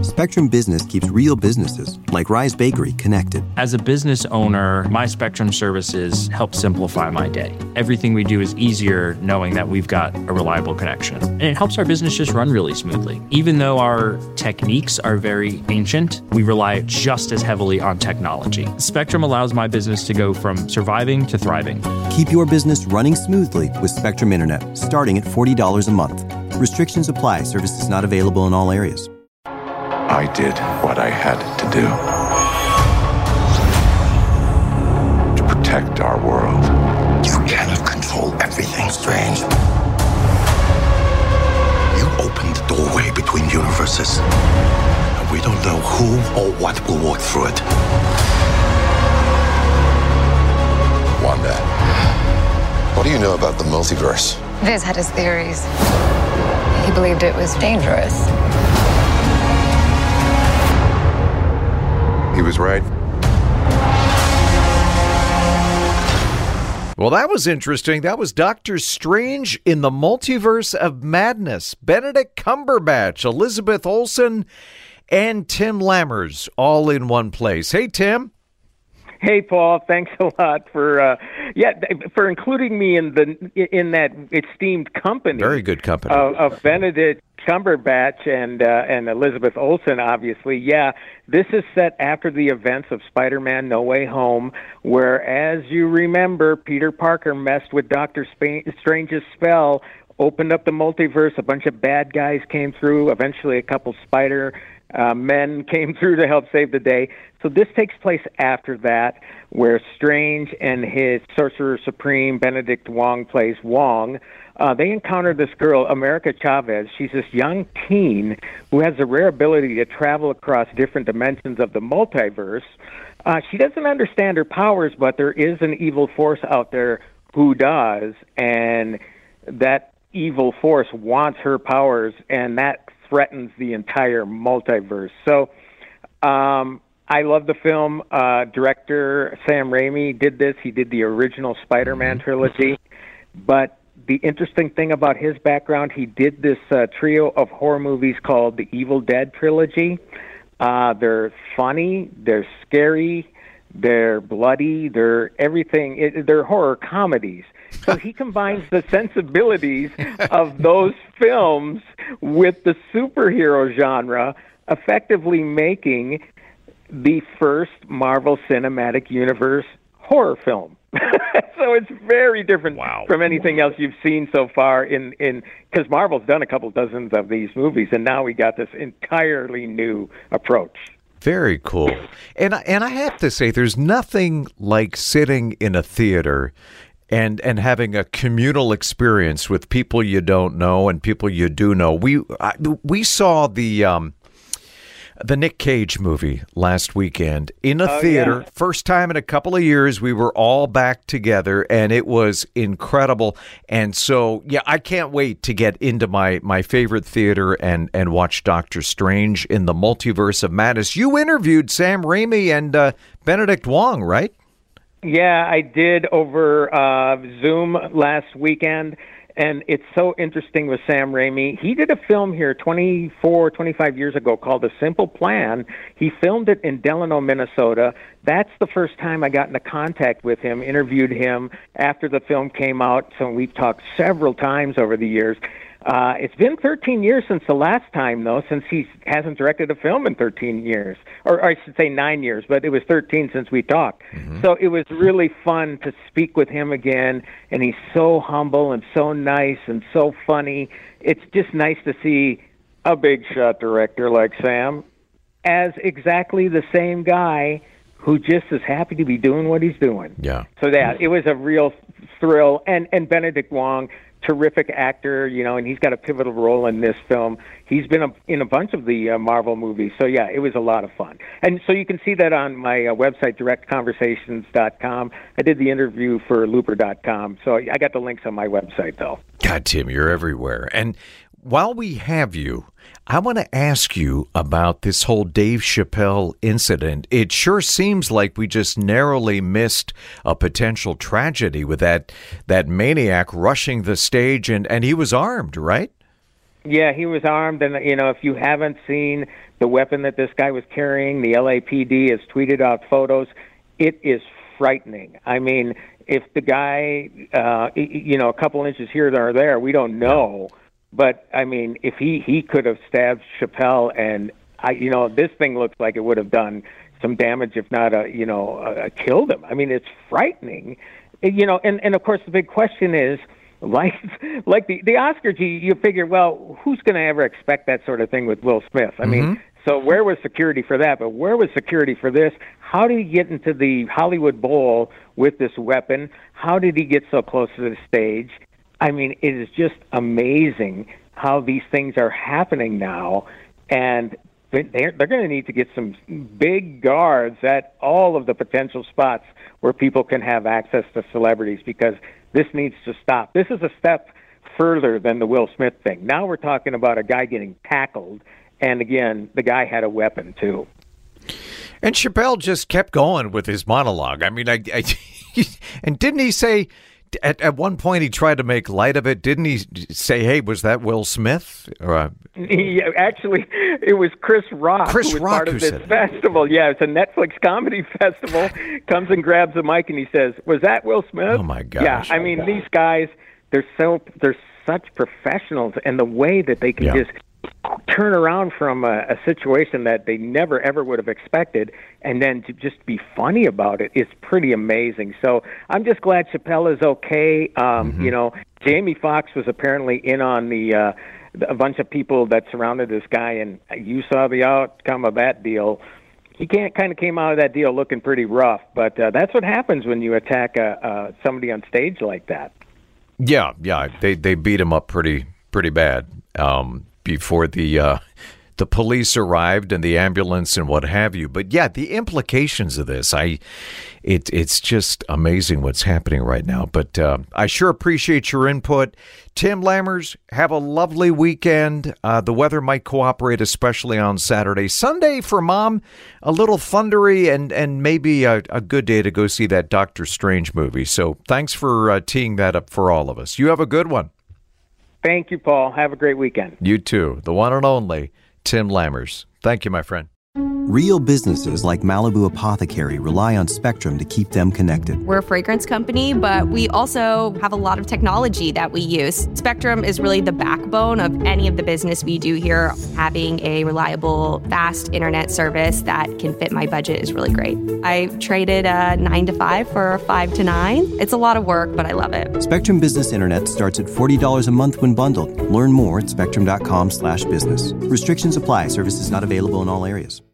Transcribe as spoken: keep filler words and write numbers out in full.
Spectrum Business keeps real businesses, like Rise Bakery, connected. As a business owner, my Spectrum services help simplify my day. Everything we do is easier knowing that we've got a reliable connection. And it helps our business just run really smoothly. Even though our techniques are very ancient, we rely just as heavily on technology. Spectrum allows my business to go from surviving to thriving. Keep your business running smoothly with Spectrum Internet, starting at forty dollars a month. Restrictions apply. Services not available in all areas. I did what I had to do to protect our world. You cannot control everything, Strange. You opened the doorway between universes, and we don't know who or what will walk through it. Wanda, what do you know about the multiverse? Viz had his theories. He believed it was dangerous. He was right. Well, that was interesting. That was Doctor Strange in the Multiverse of Madness. Benedict Cumberbatch, Elizabeth Olsen, and Tim Lammers all in one place. Hey, Tim. Hey, Paul. Thanks a lot for uh, yeah for including me in the in that esteemed company. Very good company of, of Benedict Cumberbatch and uh, and Elizabeth Olsen. Obviously, yeah. This is set after the events of Spider-Man: No Way Home, where, as you remember, Peter Parker messed with Doctor Strange's spell, opened up the multiverse. A bunch of bad guys came through. Eventually, a couple Spider uh, men came through to help save the day. So this takes place after that, where Strange and his Sorcerer Supreme, Benedict Wong plays Wong, uh, they encounter this girl, America Chavez. She's this young teen who has a rare ability to travel across different dimensions of the multiverse. Uh, she doesn't understand her powers, but there is an evil force out there who does, and that evil force wants her powers, and that threatens the entire multiverse. So, um... I love the film. Uh, director Sam Raimi did this. He did the original Spider-Man trilogy. But the interesting thing about his background, he did this uh, trio of horror movies called the Evil Dead trilogy. Uh, they're funny, they're scary, they're bloody, they're everything. It, they're horror comedies. So he combines the sensibilities of those films with the superhero genre, effectively making the first Marvel Cinematic Universe horror film. So it's very different wow. from anything else you've seen so far in, in because Marvel's done a couple dozens of these movies, and now we got this entirely new approach. Very cool. And, and I have to say, there's nothing like sitting in a theater and and having a communal experience with people you don't know and people you do know. We I, we saw the um, the Nick Cage movie last weekend in a oh, theater. Yeah. First time in a couple of years, we were all back together, and it was incredible. And so, yeah, I can't wait to get into my, my favorite theater and, and watch Doctor Strange in the Multiverse of Madness. You interviewed Sam Raimi and uh, Benedict Wong, right? Yeah, I did over uh, Zoom last weekend. And it's so interesting with Sam Raimi. He did a film here twenty-four, twenty-five years ago called A Simple Plan. He filmed it in Delano, Minnesota. That's the first time I got into contact with him, interviewed him after the film came out. So we've talked several times over the years. Uh, it's been thirteen years since the last time, though, since he hasn't directed a film in thirteen years. Or, or I should say nine years, but it was thirteen since we talked. Mm-hmm. So it was really fun to speak with him again, and he's so humble and so nice and so funny. It's just nice to see a big shot director like Sam as exactly the same guy who just is happy to be doing what he's doing. Yeah. So that, it was a real thrill. And, and Benedict Wong, terrific actor, you know, and he's got a pivotal role in this film. He's been a, in a bunch of the uh, Marvel movies. So, yeah, it was a lot of fun. And so you can see that on my uh, website, direct conversations dot com. I did the interview for looper dot com. So I got the links on my website, though. God, Tim, you're everywhere. And while we have you, I want to ask you about this whole Dave Chappelle incident. It sure seems like we just narrowly missed a potential tragedy with that that maniac rushing the stage, and, and he was armed, right? Yeah, he was armed, and, you know, if you haven't seen the weapon that this guy was carrying, the L A P D has tweeted out photos. It is frightening. I mean, if the guy, uh, you know, a couple inches here or there, we don't know. But, I mean, if he, he could have stabbed Chappelle, and, I, you know, this thing looks like it would have done some damage, if not, a, you know, uh, killed him. I mean, it's frightening. You know, and, and of course, the big question is, like like the, the Oscars, you, you figure, well, who's going to ever expect that sort of thing with Will Smith? I mm-hmm. mean, so where was security for that? But where was security for this? How did he get into the Hollywood Bowl with this weapon? How did he get so close to the stage? I mean, it is just amazing how these things are happening now, and they're, they're going to need to get some big guards at all of the potential spots where people can have access to celebrities, because this needs to stop. This is a step further than the Will Smith thing. Now we're talking about a guy getting tackled, and again, the guy had a weapon too. And Chappelle just kept going with his monologue. I mean, I, I and didn't he say at, at one point he tried to make light of it? Didn't he say, "Hey, was that Will Smith?" Or, uh, yeah, actually, it was Chris Rock. Chris who was Rock part of who this said festival. It. Yeah, it's a Netflix comedy festival. Comes and grabs the mic and he says, "Was that Will Smith?" Oh my gosh! Yeah, I mean, these guys, they're so they're such professionals, and the way that they can yeah. just turn around from a, a situation that they never ever would have expected, and then to just be funny about it, is pretty amazing. So I'm just glad Chappelle is okay. Um, mm-hmm. You know, Jamie Foxx was apparently in on the uh, a bunch of people that surrounded this guy, and you saw the outcome of that deal. He can't kind of came out of that deal looking pretty rough, but uh, that's what happens when you attack a, uh, somebody on stage like that. Yeah, yeah, they they beat him up pretty pretty bad. Um, before the uh, the police arrived and the ambulance and what have you. But yeah, the implications of this, I it it's just amazing what's happening right now. But uh, I sure appreciate your input. Tim Lammers, have a lovely weekend. Uh, the weather might cooperate, especially on Saturday. Sunday for Mom, a little thundery and, and maybe a, a good day to go see that Doctor Strange movie. So thanks for uh, teeing that up for all of us. You have a good one. Thank you, Paul. Have a great weekend. You too. The one and only Tim Lammers. Thank you, my friend. Real businesses like Malibu Apothecary rely on Spectrum to keep them connected. We're a fragrance company, but we also have a lot of technology that we use. Spectrum is really the backbone of any of the business we do here. Having a reliable, fast internet service that can fit my budget is really great. I traded a nine to five for a five to nine. It's a lot of work, but I love it. Spectrum Business Internet starts at forty dollars a month when bundled. Learn more at spectrum dot com slash business. Restrictions apply. Services not available in all areas.